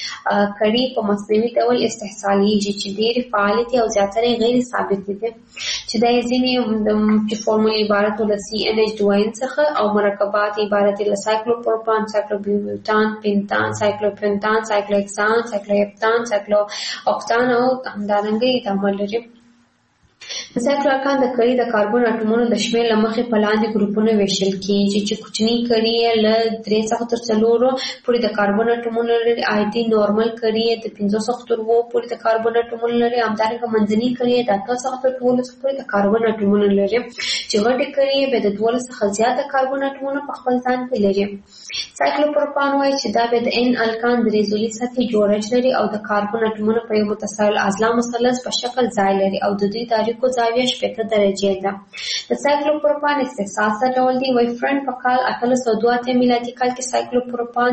کړي په مصنوعي ډول استحصالیږي چې ډېرې فعالې دي او زیاتره غیر ثابت دي چې دا یې ځینې چې فورمول عبارت له سی ان ایچ دوه ان څخه او مرکبات عبارت له سایکلوپروپان، سایکلوبیوټان، پینتان، سایکلوپینتان، سایکلوهکسان، سایکلوهپتان، سایکلو اوکتان او همدارنګه تعامل لري. د سایکلو الکان د کړي د کاربن اټومونو د شمېر له مخې په لاندې ګروپونو ویشل کیږي چې کوچني کړي یې له درې څخه تر څلورو پورې د کاربن اټومونو لري. عادي نورمل کړي یې د پنځو څخه تر اووه پورې د کاربن اټومونو لري. همدارنګه منځني کړي یې د اته څخه تر دولسو پورې د کاربن اټومونو لري چې غټې کړي یې به د دولس څخه زیاته کاربن اټومونه په خپل ځان کې لري. سایکلوپروپان وایي چې دا به د ان الکان درې ځلي سطحي جوړښت لري او د کاربن اټومونو په یو متصل اضلاع مثلث په شکل ځای لري او د دوی تاریخو زاویه شپږ درجې ده. د سایکلوپروپان استحصال څه ډول دی؟ وایي فرند په کال اتلس سوه دوه اتیا میلادي کال کې سایکلوپروپان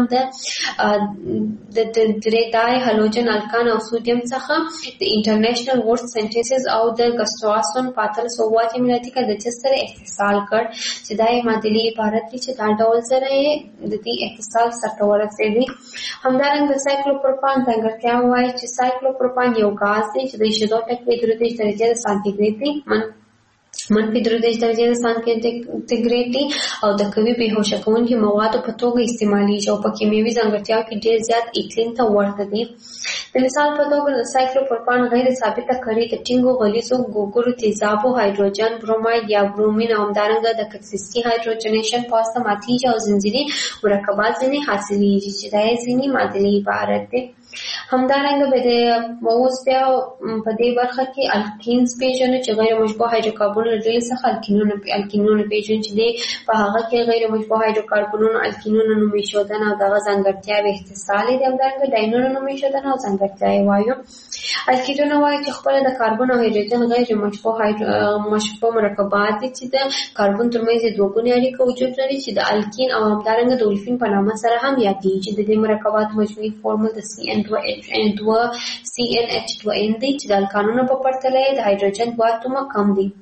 د د درې دای هالوجن الکان او سودیم څخه د انټرنیشنل ورډ سنټیسز او د ګسټواسون په اتلس سوه اووه اتیا میلادي کال د چس سره اتصال کړ چې دا یې معادلې عبارت دي چې دا ډول سره یې د دې اتصال سره ورسېدي. همدارنګه د سایکلوپروپان ځانګړتیا وایي چې سایکلوپروپان یو غاز دی چې د شیدو ټکي درې دېرش درجې د سانتیګریډ دی منفي درې دېرش درجې د سانتیګریډ دی او د قوي بېهوشه کوونکي موادو په توګه استعمالیږي او په کیمیاوي ځانګړتیاو کې ډېر زیات ایتلین ته ورته دی. د مثال په توګه د سایکلوپروپان غیر ثابته کړي د ټینګو غلیظو ګوګړو تیزابو هایدروجن بروماید یا برومین او همدارنګه د کلسیسي هایدروجنیشن په واسطه ماتیږي او زنځیري مرکبات ځینې حاصلیږي چې دا یې ځینې معادلې عبارت دی. همدارنګه به د اوس بیا په دې برخه کې الکینز پیژنو چې غیر مشبوع هایدروکاربن له ډلې څخه الکینونه الکینونه پیژنو چې دی په هغه کې غیر مشبوع هایدروکاربنونو الکینونه نوم ایښودنه او دغه ځانګړتیاوې اتصال دي. همدارنګه ډاینونه نوم ایښودنه او ځانګړتیاوې وایو. الکینونه وایي چې خپله د کاربن او هایدروجن غیر مشبوع مشبوع مرکبات دي چې د کاربن ترمنځ یې دوه ګونې اړیکه وجود لري چې د الکین او همدارنګه د اولفین په نامه سره هم یادېږي. د دې مرکباتو مجموعي فورمول د سی ان دوه سی ان ایچ دوه ان دی چې د الکانونو په پرتله د هایدروجن دوه اتومه کم دي.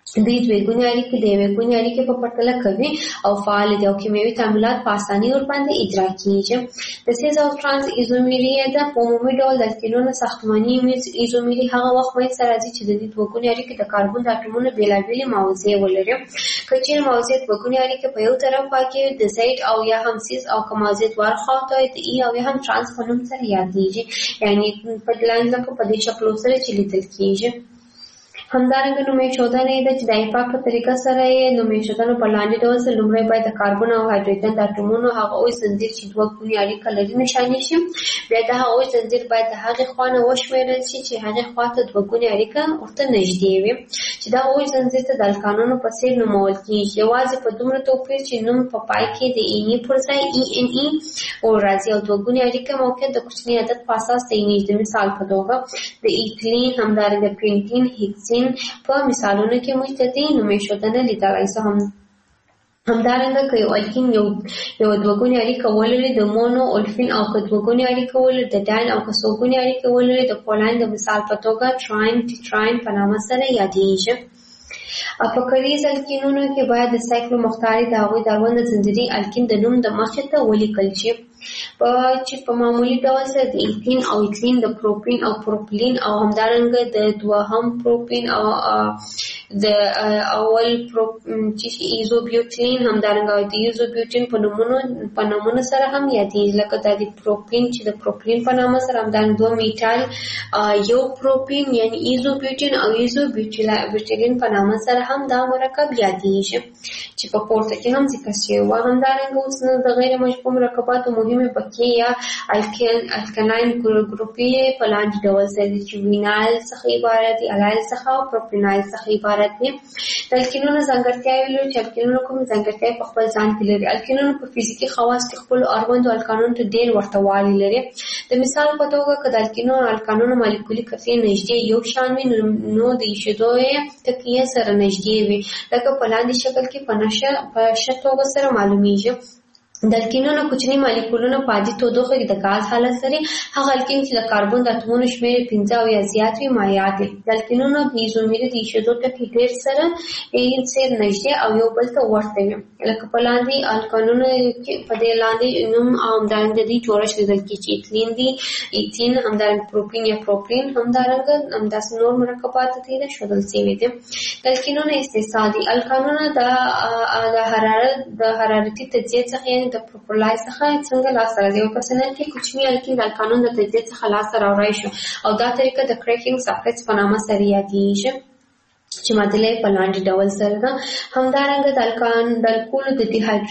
دوی دوی ګونې اړیکې د یوې ګونې اړیکې په پرتله کوي او فعال دي او کیمیاوي تعاملات په اسانۍ ورباندې اجرا کیږي. د سیز او ترانس ایزومري ده په عمومي ډول د الکینونو ساختماني ایزومري هغه وخت منځته راځي چې د دې دوه ګونې اړیکې د کاربن د اټومونو بېلابېلې موضوع ولري. که چیرې موضوع دوه ګونې اړیکې په یو طرف کې د سایډ او یا هم سیز او که موضوع دوه خواته د ای او یا هم ترانس په نوم سره یادېږي، یعنی په لاندې لکه په دې شکلو سره چې لیدل کیږي. همدارنګه نومې ښودنه ده چې د ایپاک په طریقه سره یې نومې ښودنه په لاندې ډول سره لومړی باید د کاربن او هایدروجن د اټومونو هغه اوږد ځنځیر چې دوه ګونې اړیکه لري نښاني شي. بیا د هغه اوږد ځنځیر باید د هغې خوا نه وشمېرل شي چې هغې خوا ته دوه ګونې اړیکه ورته نږدې وي، چې دغه اوږد ځنځیر ته د الکانونو په څېر نومول کېږي، یوازې په دومره توپیر چې نوم په پای کې د ایني پر ځای ای ان ای ورځي او دوه ګونې اړیکه موقعیت د کوچني عدد په اساس تعینېږي. د مثال په توګه د ایتلین، همدارنګه پینټین، هیکسین په مثالونو کې موږ د دې نومې ښودنه لیدلی شو. هم همدارنګه که یو الکین یو یو دوه ګونې اړیکه ولري د مونو اولفین او که دوه ګونې اړیکه ولري د ډاین او که څو ګونې اړیکه ولري د پولین د مثال په توګه تراین ټیټراین په نامه سره یادېږي. په کریز الکینونو کې باید د سایکلو مختاري د هغوی د اړوند ځنځیري الکین د نوم د مخې ته ولیکل شي، په چې په معمولي ډول سره د ایتین او ایتلین، د پروپین او پروپلین او همدارنګه د دوهم پروپین او د اول چې ایزوبیوټین، همدارنګه د ایزوبیوټین په نومونو په نومونو سره هم یادېږي، لکه د پروپین چې د پروپلین په نامه سره، همدارنګه دوه میټال یو پروپین یعنی ایزوبیوټین او ایزوبیوټیلین په نامه سره هم دا مرکب یادېږي چې په پورته کې هم ذکر شوی و. همدارنګه اوس نو د غیر مشبوع مرکباتو مهمې پکې یا الکلاین ګروپي په لاندې ډول سره دي چې وینایل څخه عبارت دي، الایل څخه او پروپینایل څخه عبارت دي. د الکینونو ځانګړتیاوې لري چې الکینونو کوم ځانګړتیاوې په خپل ځان کې لري. الکینونو په فزیکي خواص کې خپلو اړوندو الکانونو ته ډېر ورته والی لري. د مثال په توګه که د الکینونو او الکانونو مالیکولي کتلې نږدې یو شان وي نو د ایښېدو یې تکیې سره نږدې وي، لکه په لاندې شکل کې په نښه په ښه توګه سره معلومیږي. د الکینونو کوچني مالیکولونه په عادي تودوخه کې د غاز حالت لري. هغه الکین چې د کاربن د اتومونو شمېر پنځه او یا زیات وي مایع دي. د الکینونو د ایزومري د ایښېدو ټکي ډېر سره یې څېر نږدې او یو بل ته ورته وي، لکه په لاندې الکانونو کې په دې لاندې نوم او همدارنګه د دې جوړښت لیدل کېږي چې ایتلین دي، ایتین، همدارنګه پروپین یا پروپلین، همدارنګه همداسې نور مرکبات دي ښودل شوي دي. د الکینونو استحصال دي. الکانونه د حرارت د حرارتي تجزیې څخه یعنې د پروپلای څخه څنګه لاسته راځي. یو پرسنل کې کوچني الکین د الکانون د تجزیې څخه لاسته راوړی شو او دا طریقه د کریکینګ ساکټس په نامه سره یادېږي چې معادله په لاندې ډول سره ده. همدارنګه د الکان د الکولو د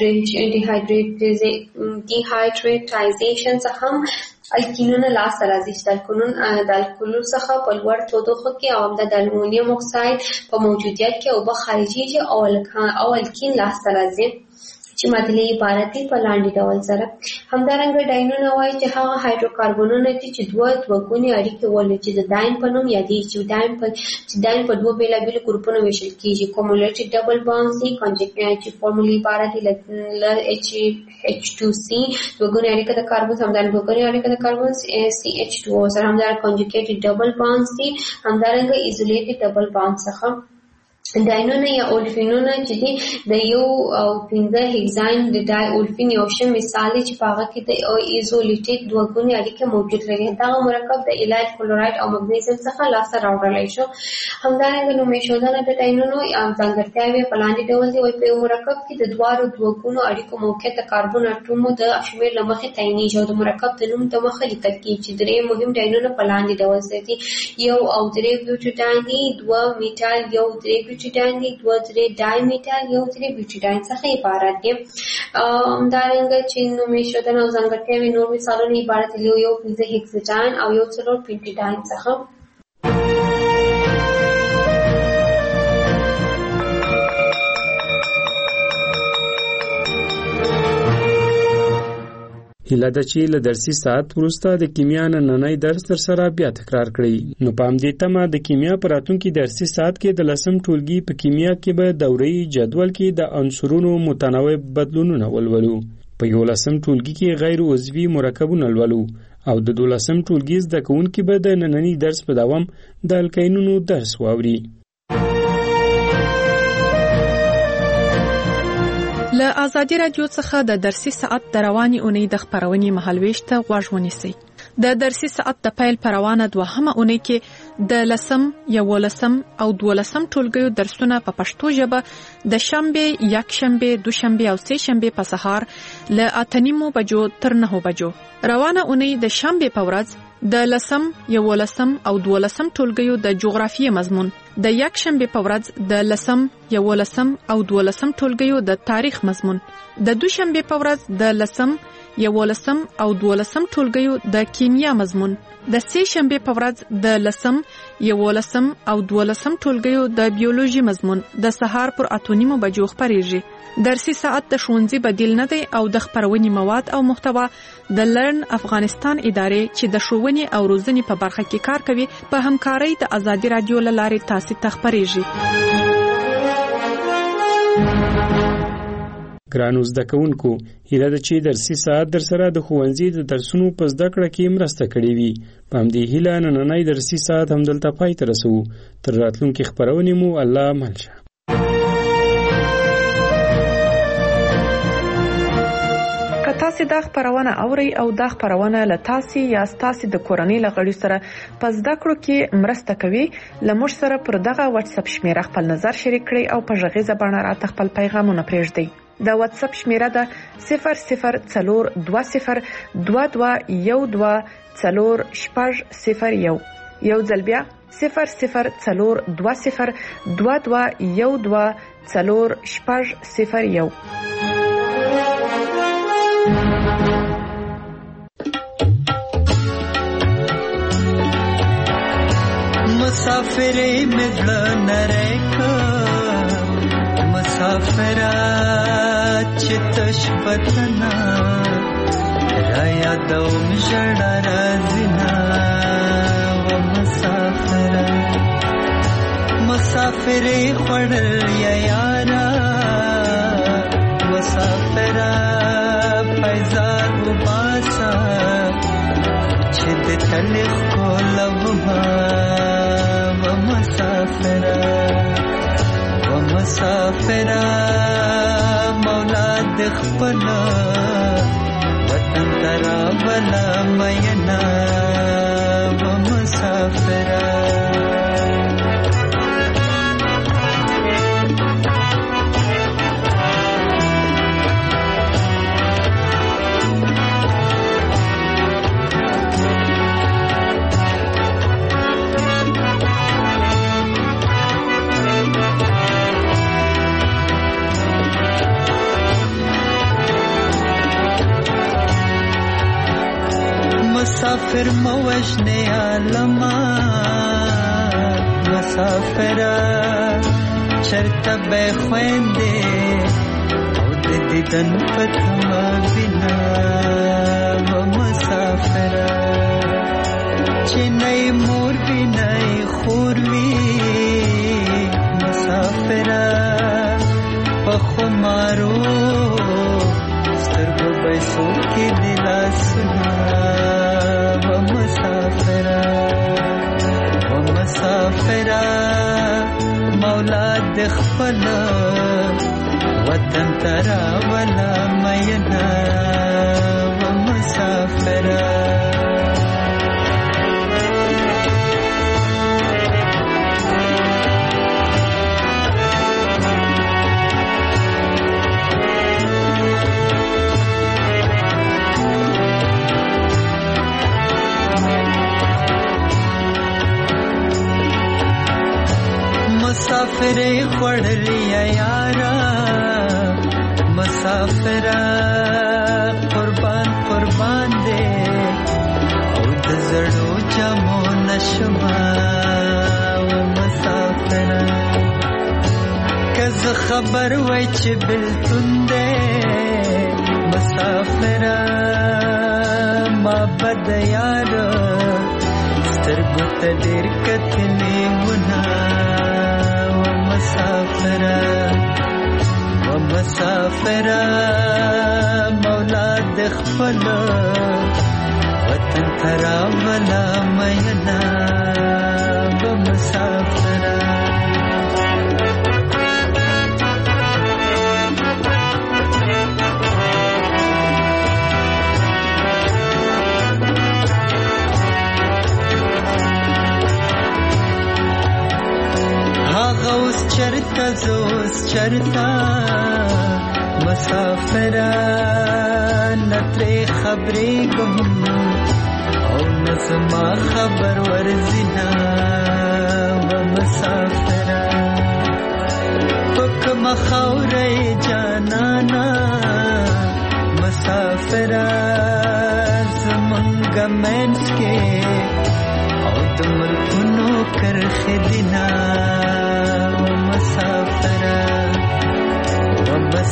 ډیهایډریټایزیشن څخه هم الکینونه لاسته راځي چې د الکولو څخه په لوړ تودوخه کې او د المونیم اکساید په موجودیت کې اوبه خارجېږي او الکین لاسته راځي چې معادله عبارت دي په لاندې ډول سره. همدارنګه ډاینونه وایي چې هغه هایدروکاربنونه دي چې دوه دوه ګونې اړیکې ولري چې د ډاین په نوم یادېږي، چې ډاین په چې ډاین په دوه بېلابېلو ګروپونو ویشل کېږي. کومولټي ډبل بانډز دي چې فارمولي عبارت دي له ایچ ایچ ټو سی دوه ګونې اړیکه د کاربن، همدارنګه دوه ګونې اړیکه د کاربن سی ایچ ټو او سره همدارنګه کنجوګیټډ ډبل بانډز دي، همدارنګه ایزولیټډ ډبل بانډ څخه. ډاینونه یا اولفینونه چې دي د یو او پنځه هیګزاین د ډای اولفین یو ښه مثال دی چې په هغه کې د ایزولیټډ دوه ګونې اړیکې موجود لري. دغه مرکب د ایلایل کلورایډ او مګنیزیم څخه لاسته راوړلی شو. همدارنګه نومې ښودنه د ډاینونو ځانګړتیاوې په لاندې ډول دي. وایي په یو مرکب کې د دواړو دوه ګونو اړیکو موقعیت د کاربن اټومو د شمېر له مخې تعینېږي او د مرکب د نوم د مخه لیکل کېږي چې درې مهم ډاینونه په لاندې ډول سره دي. یو او درې بیوټیډاین دي، دوه میټال یو درې بیوټیډاین دي، دوه درې ډای میټال یو درې بیوټیډاین څخه عبارت دي. همدارنګه چې نومې ښودنه او ځانګړتیاوې نور مثالونه عبارت دي یو پنځه هیکساډاین او یو څلور پینټیډاین څخه. هیله ده چې له درسي ساعت وروسته د کیمیا نننی درس در سره بیا تکرار کړئ. نو په همدې تمه د کیمیا په راتلونکي درسي ساعت کې د لسم ټولګي په کیمیا کې به دوره‌یي جدول کې د عنصرونو متنوع بدلونونه ولولو. په یولسم ټولګي کې غیر عضوي مرکبونه لولو او د دولسم ټولګي زده کوونکي به د نننی درس په دوام د الکینونو درس واوري. له ازادي رادیو څخه د درسي ساعت د رواني اونۍ د خبرونې مهالويش ته غوږ ونیسئ. د درسي ساعت د پیل پروانه دوهمه اونۍ کې د لسم، یولسم او دولسم ټولګیو درسونه په پښتو ژبه د شنبه، یک شنبه، دوشنبه او سه شنبه په سهار له اتنیمو بجو تر نهو بجو. روانه اونۍ د شنبه په ورځ د لسم، یولسم او دولسم ټولګیو د جغرافیې مضمون، د یک شنبه په ورځ د لسم، یولسم او دولسم ټولګیو د تاریخ مضمون، د دوشنبه په ورځ د لسم، یولسم او دولسم ټولګیو د کیمیا مضمون، د سه شنبه په ورځ د لسم، یولسم او دولسم ټولګیو د بیولوژي مضمون د سهار پر اتونیمو بجو خبريږي. درسي ساعت د ښوونځي بدیل نه دی او د خبرونې مواد او محتوا د لرن افغانستان ادارې چې د ښوونې او روزنې په برخه کې کار کوي په همکارۍ د ازادي رادیو لارې تاسو ته خبريږي. ګرانو زده کوونکو، هیله ده چې درسي ساعت در سره د ښوونځي د درسونو په زده کړه کې مرسته کړې وي. په همدې هیله نننۍ درسي ساعت همدلته پای ته رسوو. تر راتلونکي خبرونې مو الله مل شه. که تاسو دا خبرونه اورئ او دا خبرونه له تاسو یا تاسو د کورنۍ لغړي سره په زده کړو کې مرسته کوي، لمر سره پر دغه واتس اپ شمیره خپل نظر شریک کړئ او په ژغې زبانه راته خپل پیغامونه پرېږدئ. د واتس اپ شمیره ده صفر صفر څلور دوه صفر دوه دوه یو دوه څلور شپږ صفر یو. یو ځل بیا صفر صفر څلور دوه صفر دوه دوه یو دوه څلور شپږ صفر یو. مسافرې مزړه نریکا مسافرات چې تشبتنا را یادوم ژړا رازینا و مسافرات مسافرې خوړل یا یارا مسافرات پیزار وباسا چې د تلخ کولوما و مسافرات و مسافرات مولا د خپل وطن ترا بلا مینا و مسافرات مسافر موجنه عالما مسافرا چرته به خوينده او د دیدن پتما بنا و مسافرا چې نه مور بنا خور وی مسافرا په خمارو سترګو به سو کې دلاسنا مولا د خپل وطن ترا ولا مینا و مسافرات مسافرې خوړلې یارا مسافرات قربان قربان دې او د زړو جامو نشما و مسافرات کزه خبر وای چې بلتون دې مسافرات ما بد یارا سترګو ته ډېر کتلې ونه مسافرات و مسافرات مولا د خپل وطن ترا ولا مینا و مسافرات غوث چرتا زوس چرتا مسافران نتري خبري گم او نسما خبر ورزنا و مسافران پک مخوري جانانا مسافران زمنگ منس کے او دمل کنو کر خدنا و مسافران و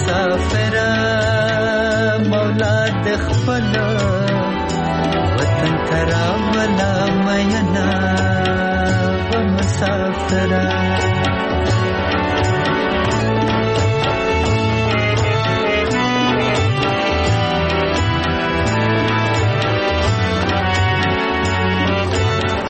مسافران مولا دخفل وطن ترا ولا مینا و مسافران